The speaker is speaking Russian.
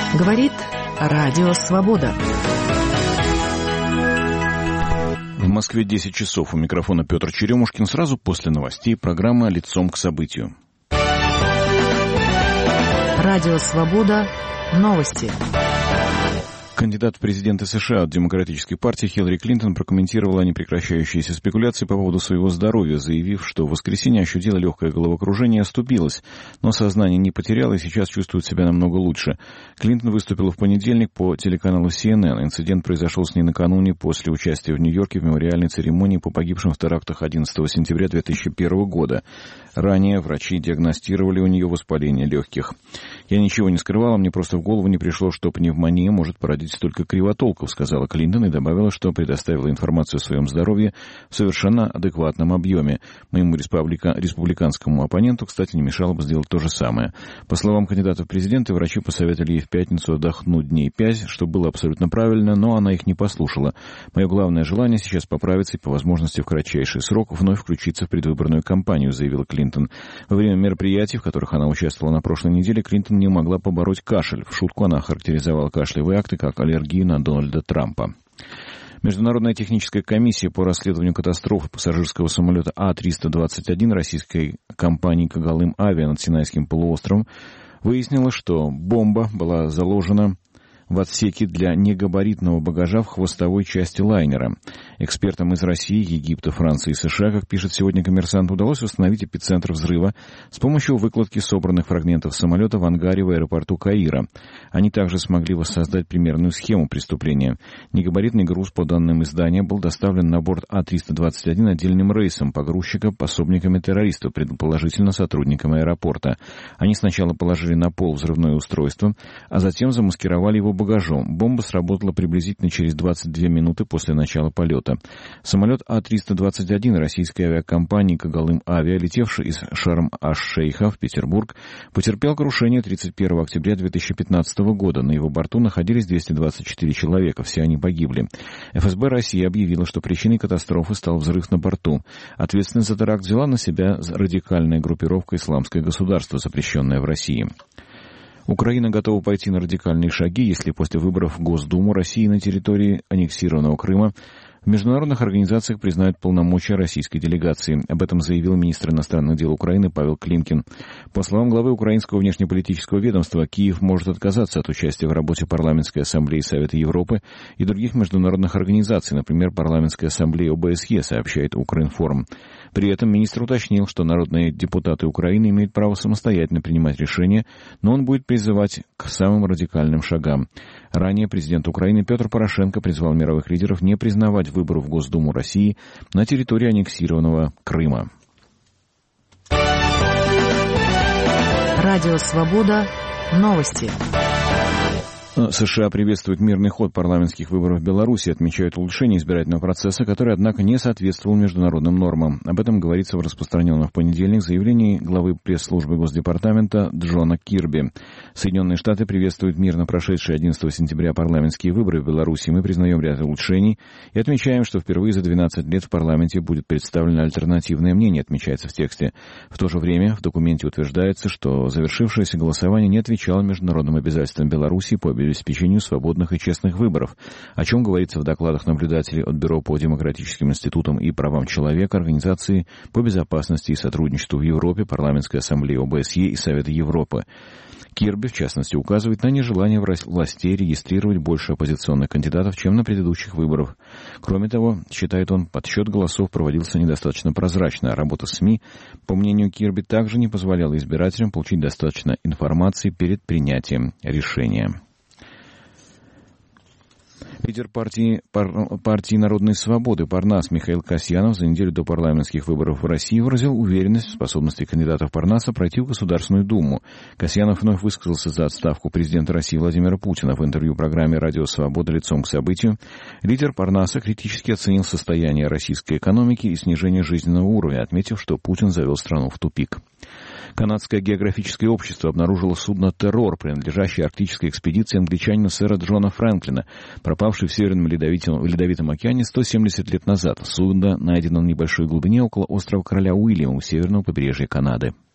Говорит Радио Свобода. В Москве 10 часов. У микрофона Петр Черемушкин. Сразу после новостей программа «Лицом к событию». Радио Свобода. Новости. Кандидат в президенты США от Демократической партии Хиллари Клинтон прокомментировала непрекращающиеся спекуляции по поводу своего здоровья, заявив, что в воскресенье ощутила легкое головокружение и оступилась, но сознание не потеряла и сейчас чувствует себя намного лучше. Клинтон выступила в понедельник по телеканалу CNN. Инцидент произошел с ней накануне после участия в Нью-Йорке в мемориальной церемонии по погибшим в терактах 11 сентября 2001 года. Ранее врачи диагностировали у нее воспаление легких. «Я ничего не скрывала, мне просто в голову не пришло, что пневмония может породить столько кривотолков», — сказала Клинтон и добавила, что предоставила информацию о своем здоровье в совершенно адекватном объеме. Моему республиканскому оппоненту, кстати, не мешало бы сделать то же самое. По словам кандидата в президенты, врачи посоветовали ей в пятницу отдохнуть дней 5, что было абсолютно правильно, но она их не послушала. «Мое главное желание сейчас поправиться и по возможности в кратчайший срок вновь включиться в предвыборную кампанию», — заявила Клинтон. Во время мероприятий, в которых она участвовала на прошлой неделе, Клинтон не могла побороть кашель. В шутку она характеризовала кашлевые акты как аллергию на Дональда Трампа. Международная техническая комиссия по расследованию катастрофы пассажирского самолета А-321 российской компании «Когалым Авиа» над Синайским полуостровом выяснила, что бомба была заложена в отсеке для негабаритного багажа в хвостовой части лайнера. Экспертам из России, Египта, Франции и США, как пишет сегодня «Коммерсант», удалось установить эпицентр взрыва с помощью выкладки собранных фрагментов самолета в ангаре в аэропорту Каира. Они также смогли воссоздать примерную схему преступления. Негабаритный груз, по данным издания, был доставлен на борт А-321 отдельным рейсом погрузчика пособниками террористов, предположительно сотрудниками аэропорта. Они сначала положили на пол взрывное устройство, а затем замаскировали его багажом. Бомба сработала приблизительно через 22 минуты после начала полета. Самолет А-321 российской авиакомпании «Когалым Авиа», летевший из Шарм-аш-Шейха в Петербург, потерпел крушение 31 октября 2015 года. На его борту находились 224 человека, все они погибли. ФСБ России объявила, что причиной катастрофы стал взрыв на борту. Ответственность за теракт взяла на себя радикальная группировка «Исламское государство», запрещенное в России. Украина готова пойти на радикальные шаги, если после выборов в Госдуму России на территории аннексированного Крыма в международных организациях признают полномочия российской делегации. Об этом заявил министр иностранных дел Украины Павел Климкин. По словам главы украинского внешнеполитического ведомства, Киев может отказаться от участия в работе Парламентской ассамблеи Совета Европы и других международных организаций, например, Парламентской ассамблеи ОБСЕ, сообщает Укринформ. При этом министр уточнил, что народные депутаты Украины имеют право самостоятельно принимать решения, но он будет призывать к самым радикальным шагам. Ранее президент Украины Петр Порошенко призвал мировых лидеров не признавать выборы в Госдуму России на территории аннексированного Крыма. Радио Свобода. Новости. США приветствуют мирный ход парламентских выборов в Беларуси, отмечают улучшение избирательного процесса, который, однако, не соответствовал международным нормам. Об этом говорится в распространенном в понедельник заявлении главы пресс-службы Госдепартамента Джона Кирби. Соединенные Штаты приветствуют мирно прошедшие 11 сентября парламентские выборы в Беларуси. Мы признаем ряд улучшений и отмечаем, что впервые за 12 лет в парламенте будет представлено альтернативное мнение, отмечается в тексте. В то же время в документе утверждается, что завершившееся голосование не отвечало международным обязательствам Беларуси по обеспечению свободных и честных выборов, о чем говорится в докладах наблюдателей от Бюро по демократическим институтам и правам человека, Организации по безопасности и сотрудничеству в Европе, Парламентской ассамблеи ОБСЕ и Совета Европы. Кирби, в частности, указывает на нежелание властей регистрировать больше оппозиционных кандидатов, чем на предыдущих выборах. Кроме того, считает он, подсчет голосов проводился недостаточно прозрачно, а работа СМИ, по мнению Кирби, также не позволяла избирателям получить достаточно информации перед принятием решения. Лидер партии Народной свободы Парнас Михаил Касьянов за неделю до парламентских выборов в России выразил уверенность в способности кандидатов Парнаса пройти в Государственную Думу. Касьянов вновь высказался за отставку президента России Владимира Путина. В интервью программе «Радио Свобода. Лицом к событию» лидер Парнаса критически оценил состояние российской экономики и снижение жизненного уровня, отметив, что Путин завел страну в тупик. Канадское географическое общество обнаружило судно «Террор», принадлежащее арктической экспедиции англичанина сэра Джона Фрэнклина, пропавший в Северном Ледовитом океане 170 лет назад. Судно найдено на небольшой глубине около острова Короля Уильяма у северного побережья Канады.